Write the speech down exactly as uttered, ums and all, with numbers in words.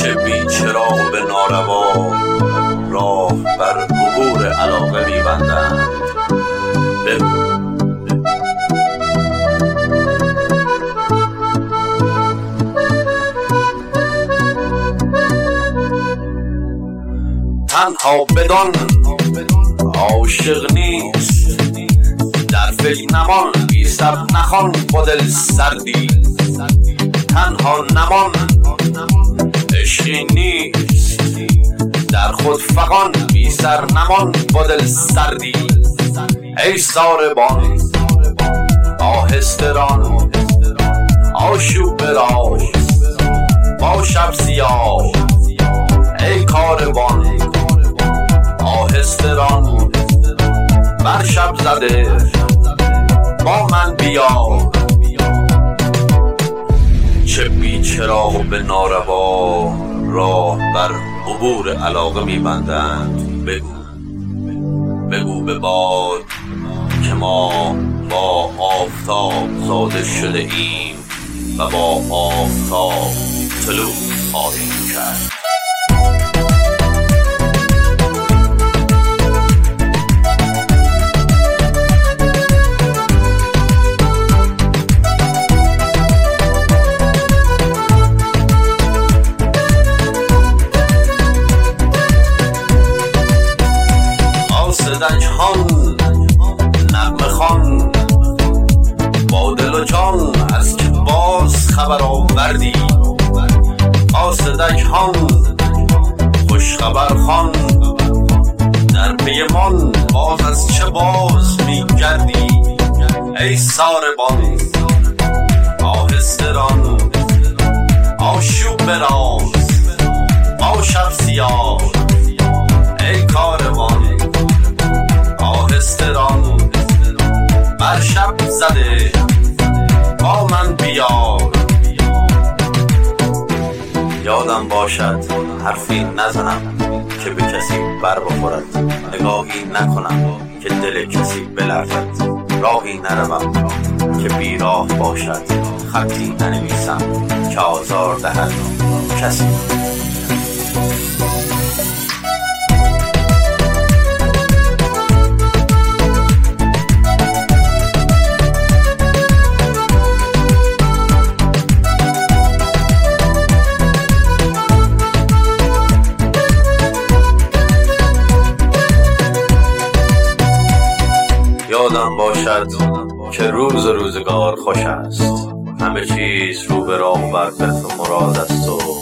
چه بی چراغ به ناروا راه بر عبور علاقه می‌بندند. بگو تنها بدان عاشق نیست، در فکر نمان بی سر نخوان با دل سردی. تنها نمان عشقی نیست، در خود فغان بی سر نمان با دل سردی. ای ساربان آهسته ران، آشوب براز با شب سیاه. ای کاروان آهسته ران، بر شب زده با من بیا. چه بی چراغ به ناروا راه بر عبور علاقه می‌بندند. بگو بگو به باد که ما با آفتاب زاده شده ایم و با آفتاب طلوع خواهیم کرد. دجهان نغمه خوان با دل و جان از که باز خبر آوردی. آسدکان خوش خبر خوان در پیمان باز از چه باز میگردی. ای ساربان آهسته ران، آشوب براز با شب سیاه. ای کاروان آهسته ران، بر شب زده با من بیا. یادم باشد حرفی نزنم که به کسی بر بخورد، نگاهی نکنم که دل کسی بلرزد. راهی نروم که بیراه باشد، خطی ننویسم که آزار دهد کسی. یادم باشد که روز روزگار خوش است، همه چیز رو به راه و بر مراد است و